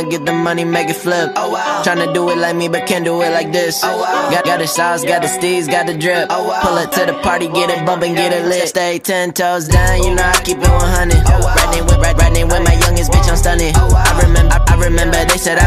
get the money, make it flip. Tryna do it like me, but can't do it like this. Got the sauce, got the steez, got the drip. Pull up to the party, get it bumpin', get it lit. Stay 10 toes down, you know I keep it 100. Riding with my youngest bitch, I'm stunning. I remember they said I